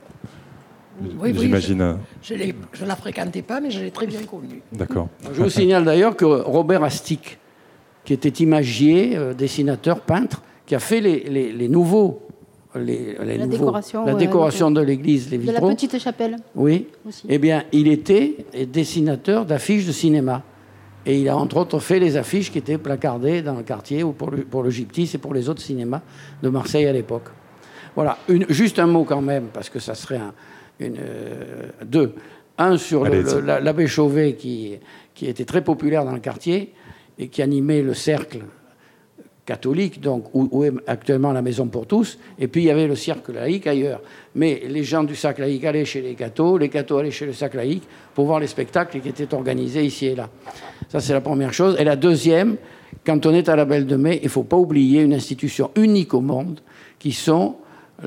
Oui, j'imagine. Oui, je ne la fréquentais pas, mais je l'ai très bien connue. D'accord. Je vous signale d'ailleurs que Robert Astic, qui était imagier, euh, dessinateur, peintre, qui a fait les, les, les nouveaux... Les, les la nouveaux, décoration, la ouais, décoration de l'église, les vitraux. De la petite chapelle. Oui. Aussi. Eh bien, il était dessinateur d'affiches de cinéma. Et il a entre autres fait les affiches qui étaient placardées dans le quartier ou pour le, pour le Gyptis et pour les autres cinémas de Marseille à l'époque. Voilà. Une, juste un mot quand même, parce que ça serait un, une, euh, deux. Un sur le, le, l'abbé Chauvet qui, qui était très populaire dans le quartier et qui animait le cercle catholique, donc, où, où est actuellement la Maison pour tous, et puis il y avait le cercle laïque ailleurs. Mais les gens du cercle laïque allaient chez les cathos, les cathos allaient chez le cercle laïque pour voir les spectacles qui étaient organisés ici et là. Ça, c'est la première chose. Et la deuxième, quand on est à la Belle de Mai, il ne faut pas oublier une institution unique au monde, qui sont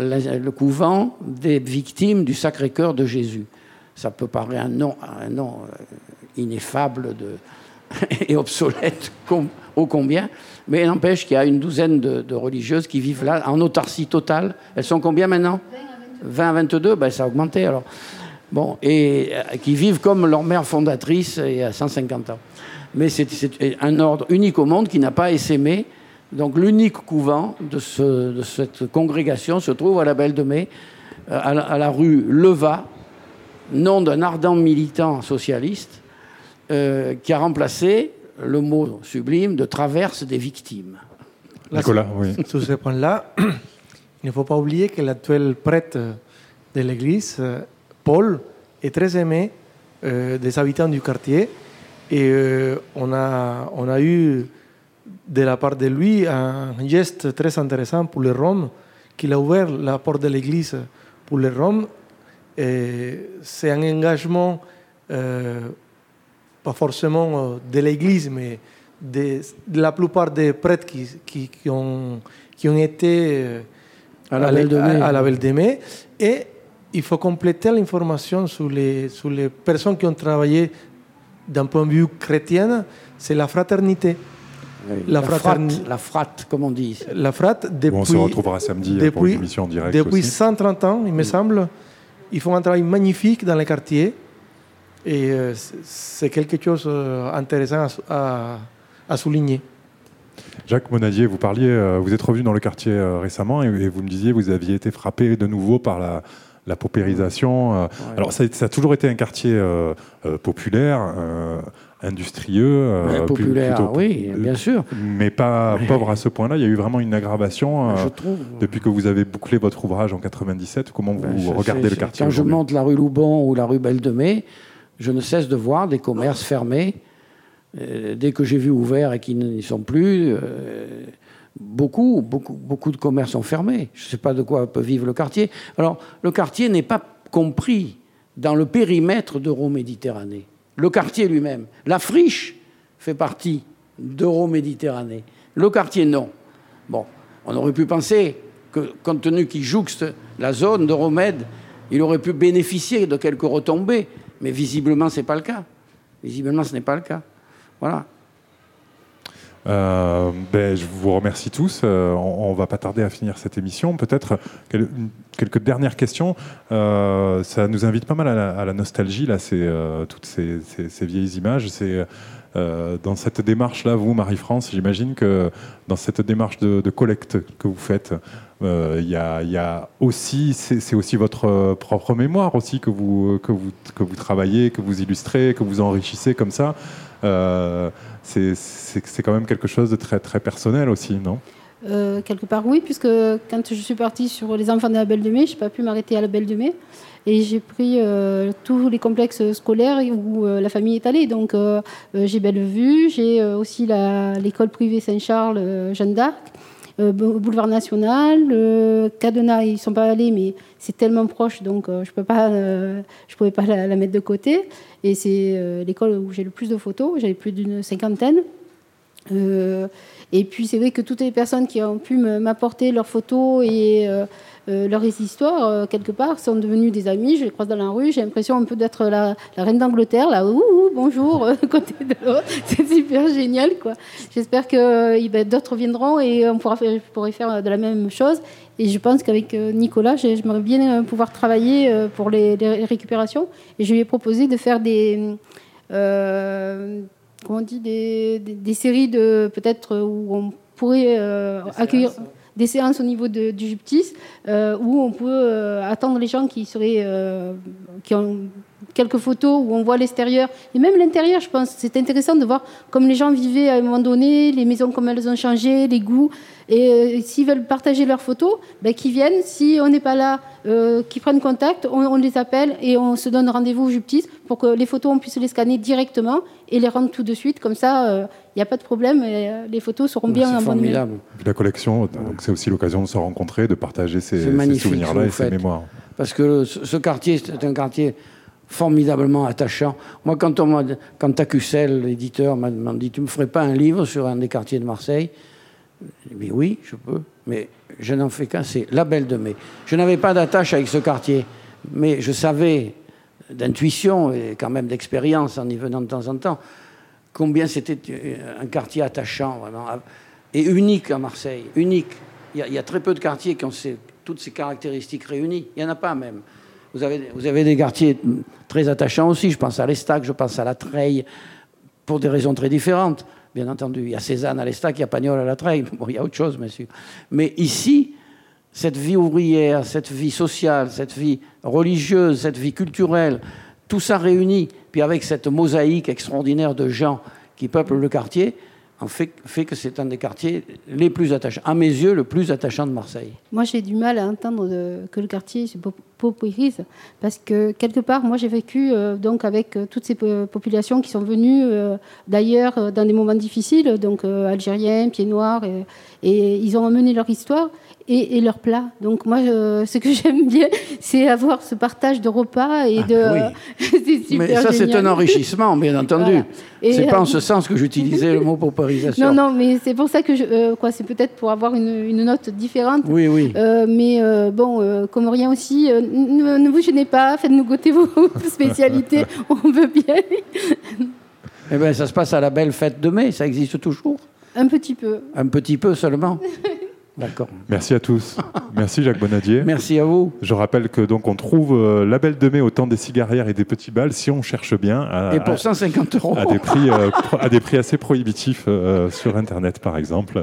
le couvent des victimes du Sacré-Cœur de Jésus. Ça peut paraître un nom, un nom ineffable de... et obsolète, ô combien, mais il n'empêche qu'il y a une douzaine de, de religieuses qui vivent là en autarcie totale. Elles sont combien maintenant ? vingt à vingt-deux, ben ça a augmenté alors. Bon, et euh, qui vivent comme leur mère fondatrice il y a cent cinquante ans. Mais c'est, c'est un ordre unique au monde qui n'a pas essaimé. Donc l'unique couvent de, ce, de cette congrégation se trouve à la Belle de Mai, euh, à, la, à la rue Leva, nom d'un ardent militant socialiste euh, qui a remplacé le mot sublime de traverse des victimes. Nicolas, oui. Sur ce point-là, il ne faut pas oublier que l'actuel prêtre de l'église, Paul, est très aimé euh, des habitants du quartier. Et euh, on, a, on a eu de la part de lui un geste très intéressant pour les Roms, qu'il a ouvert la porte de l'église pour les Roms. Et c'est un engagement... Euh, pas forcément de l'Église, mais de, de la plupart des prêtres qui, qui, qui, ont, qui ont été à la, Belle de Mai. à la Belle de Mai. Et il faut compléter l'information sur les, sur les personnes qui ont travaillé d'un point de vue chrétien, c'est la fraternité. Oui, La, la, fraterni- frate, la frate, comme on dit. La frate, depuis, on se retrouvera samedi depuis, pour une émission en direct depuis aussi. cent trente ans, il me semble, ils font un travail magnifique dans les quartiers. Et euh, c'est quelque chose d'intéressant à, à, à souligner. Jacques Monadier, vous parliez, euh, vous êtes revenu dans le quartier euh, récemment et, et vous me disiez que vous aviez été frappé de nouveau par la, la paupérisation. Euh, ouais. Alors ça, ça a toujours été un quartier euh, euh, populaire, euh, industrieux. Euh, populaire, plutôt, oui, bien sûr. Mais pas pauvre à ce point-là. Il y a eu vraiment une aggravation. Euh, je trouve. Depuis que vous avez bouclé votre ouvrage en quatre-vingt-dix-sept, comment vous ben, regardez sais, le quartier Quand aujourd'hui ? je monte la rue Loubon ou la rue Belle de Mai, je ne cesse de voir des commerces fermés. Euh, dès que j'ai vu ouverts et qu'ils n'y sont plus, euh, beaucoup, beaucoup, beaucoup de commerces sont fermés. Je ne sais pas de quoi peut vivre le quartier. Alors, le quartier n'est pas compris dans le périmètre d'Euroméditerranée. Le quartier lui-même. La friche fait partie d'Euroméditerranée. Le quartier, non. Bon, on aurait pu penser que, compte tenu qu'il jouxte la zone d'Euromède, il aurait pu bénéficier de quelques retombées. Mais visiblement, ce n'est pas le cas. Visiblement, ce n'est pas le cas. Voilà. Euh, ben, je vous remercie tous. Euh, on ne va pas tarder à finir cette émission. Peut-être quel, quelques dernières questions. Euh, ça nous invite pas mal à la, à la nostalgie, là, c'est, euh, toutes ces, ces, ces vieilles images. C'est, euh, dans cette démarche-là, vous, Marie-France, j'imagine que dans cette démarche de, de collecte que vous faites, il euh, y, a, y a aussi, c'est, c'est aussi votre propre mémoire aussi que vous, que, vous, que vous travaillez, que vous illustrez, que vous enrichissez comme ça. Euh, c'est, c'est, c'est quand même quelque chose de très, très personnel aussi, non ? euh, Quelque part, oui, puisque quand je suis partie sur les enfants de la Belle de Mai, je n'ai pas pu m'arrêter à la Belle de Mai. Et j'ai pris euh, tous les complexes scolaires où euh, la famille est allée. Donc, euh, j'ai Bellevue, j'ai euh, aussi la, l'école privée Saint-Charles, euh, Jeanne d'Arc, euh, Boulevard National, euh, Cadenas, ils ne sont pas allés, mais c'est tellement proche, donc euh, je ne euh, pouvais pas la, la mettre de côté. Et c'est euh, l'école où j'ai le plus de photos, j'avais plus d'une cinquantaine. Euh, et puis c'est vrai que toutes les personnes qui ont pu m'apporter leurs photos et euh, euh, leurs histoires, euh, quelque part, sont devenues des amis. Je les croise dans la rue, j'ai l'impression un peu d'être la, la reine d'Angleterre, là, ouh, ouh bonjour, euh, côté de l'autre. C'est super génial, quoi. J'espère que euh, ben, d'autres viendront et on pourra faire, je pourrai faire de la même chose. Et je pense qu'avec Nicolas, j'aimerais bien pouvoir travailler pour les, les récupérations. Et je lui ai proposé de faire des, euh, comment on dit, des, des, des séries de peut-être où on pourrait euh, accueillir des séances au niveau de, du Justice, euh, où on peut euh, attendre les gens qui seraient, euh, qui ont quelques photos où on voit l'extérieur et même l'intérieur. Je pense c'est intéressant de voir comme les gens vivaient à un moment donné, les maisons comme elles ont changé, les goûts. Et euh, s'ils veulent partager leurs photos, ben, qu'ils viennent. Si on n'est pas là, euh, qu'ils prennent contact, on, on les appelle et on se donne rendez-vous au Justice pour que les photos, on puisse les scanner directement et les rendre tout de suite. Comme ça, il euh, n'y a pas de problème et euh, les photos seront bien en bonne main. La collection, donc, c'est aussi l'occasion de se rencontrer, de partager ces, ces souvenirs-là et ces mémoires. Parce que ce, ce quartier, c'est un quartier formidablement attachant. Moi, quand, on m'a, quand Tacussel, l'éditeur, m'a, m'a dit « Tu ne me ferais pas un livre sur un des quartiers de Marseille ?» J'ai dit « Oui, je peux. » Mais je n'en fais qu'un, c'est la Belle de Mai. Je n'avais pas d'attache avec ce quartier, mais je savais, d'intuition et quand même d'expérience en y venant de temps en temps, combien c'était un quartier attachant, vraiment, et unique à Marseille, unique. Il y a, il y a très peu de quartiers qui ont ces, toutes ces caractéristiques réunies. Il n'y en a pas même. Vous avez, vous avez des quartiers très attachants aussi. Je pense à l'Estac, je pense à la Treille, pour des raisons très différentes. Bien entendu, il y a Cézanne à l'Estac, il y a Pagnol à la Treille. Bon, il y a autre chose, bien sûr. Mais ici, cette vie ouvrière, cette vie sociale, cette vie religieuse, cette vie culturelle, tout ça réuni, puis avec cette mosaïque extraordinaire de gens qui peuplent le quartier, en fait, fait que c'est un des quartiers les plus attachants, à mes yeux, le plus attachant de Marseille. Moi, j'ai du mal à entendre de, que le quartier se paupérise, parce que, quelque part, moi, j'ai vécu euh, donc, avec euh, toutes ces populations qui sont venues, euh, d'ailleurs, euh, dans des moments difficiles, donc euh, algériens, pieds noirs, et, et ils ont amené leur histoire et, et leurs plats. Donc, moi, je, ce que j'aime bien, c'est avoir ce partage de repas et de... Ah, oui. C'est super Mais ça, génial. C'est un enrichissement, bien entendu. Voilà. Et c'est pas en ce sens que j'utilisais le mot paupérisation. Non, non, mais c'est pour ça que je, euh, quoi, c'est peut-être pour avoir une, une note différente. Oui, oui. Euh, mais euh, bon, euh, comme rien aussi, euh, ne, ne vous gênez pas, faites-nous goûter vos spécialités, on veut bien. Eh bien, ça se passe à la belle fête de mai, ça existe toujours? Un petit peu. Un petit peu seulement. D'accord. Merci à tous. Merci Jacques Bonnadier. Merci à vous. Je rappelle que donc on trouve euh, la Belle de Mai au temps des cigarières et des petits bals si on cherche bien. À, et pour cent cinquante euros. À des prix, euh, pro, à des prix assez prohibitifs euh, sur Internet par exemple.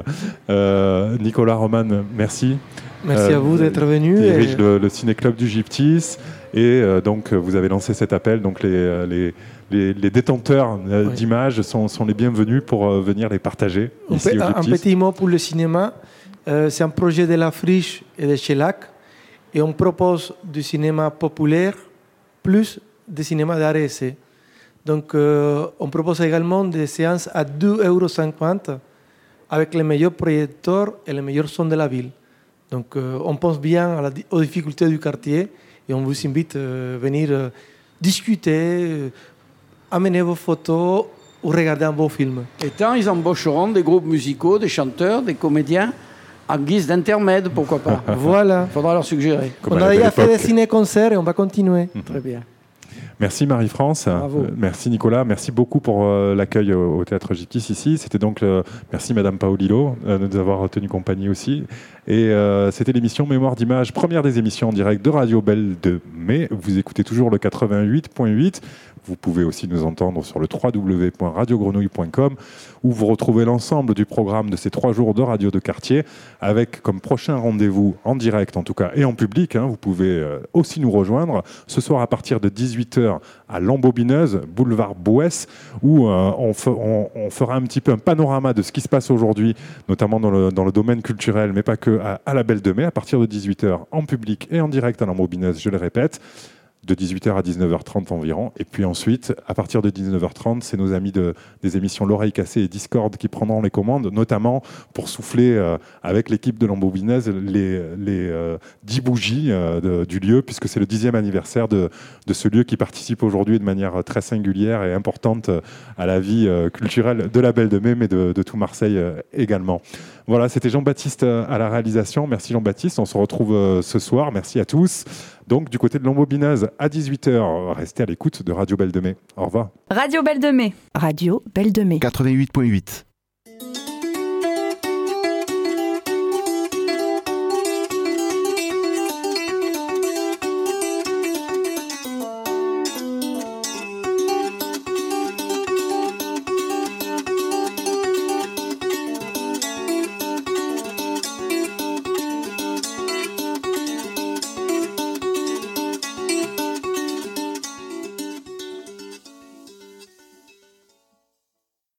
Euh, Nicolas Roman, merci. Merci euh, à vous d'être venu. Il dirige et... le, le Ciné-Club du Gyptis et euh, donc vous avez lancé cet appel. Donc les, les Les, les détenteurs euh, oui. d'images sont, sont les bienvenus pour euh, venir les partager. Un, ici pe- au un petit mot pour le cinéma. Euh, c'est un projet de la Friche et de Shellac. Et on propose du cinéma populaire plus du cinéma d'art et essai. Donc, euh, on propose également des séances à deux euros cinquante avec les meilleurs projecteurs et les meilleurs sons de la ville. Donc, euh, on pense bien à la, aux difficultés du quartier et on vous invite à euh, venir euh, discuter, euh, amener vos photos ou regarder un beau film. Et tant, ils embaucheront des groupes musicaux, des chanteurs, des comédiens, en guise d'intermède, pourquoi pas. Voilà. Il faudra leur suggérer. Comme on a déjà fait des ciné-concerts et on va continuer. Mmh. Très bien. Merci Marie-France, Bravo. Euh, merci Nicolas, merci beaucoup pour euh, l'accueil au, au Théâtre Gyptis ici. C'était donc, euh, merci Madame Paolillo euh, de nous avoir tenu compagnie aussi. Et euh, c'était l'émission Mémoire d'Images, première des émissions en direct de Radio Belle de Mai. Vous écoutez toujours le quatre-vingt-huit point huit. Vous pouvez aussi nous entendre sur le w w w point radio grenouille point com où vous retrouvez l'ensemble du programme de ces trois jours de radio de quartier avec comme prochain rendez-vous en direct en tout cas et en public. Hein, vous pouvez euh, aussi nous rejoindre ce soir à partir de dix-huit heures à l'Embobineuse, boulevard Bouès, où euh, on, fe- on, on fera un petit peu un panorama de ce qui se passe aujourd'hui, notamment dans le, dans le domaine culturel, mais pas que à, à la Belle de Mai, à partir de dix-huit heures en public et en direct à l'Embobineuse, je le répète. De dix-huit heures à dix-neuf heures trente environ. Et puis ensuite, à partir de dix-neuf heures trente, c'est nos amis de, des émissions L'Oreille Cassée et Discord qui prendront les commandes, notamment pour souffler euh, avec l'équipe de l'Embobinaise les, les euh, dix bougies euh, de, du lieu, puisque c'est le dixième anniversaire de, de ce lieu qui participe aujourd'hui de manière très singulière et importante à la vie euh, culturelle de la Belle de Mai, mais de, de tout Marseille euh, également. Voilà, c'était Jean-Baptiste à la réalisation. Merci Jean-Baptiste, on se retrouve euh, ce soir. Merci à tous. Donc, du côté de l'Embobinaise, à dix-huit heures, restez à l'écoute de Radio Belle de Mai. Au revoir. Radio Belle de Mai. Radio Belle de Mai. quatre-vingt-huit point huit.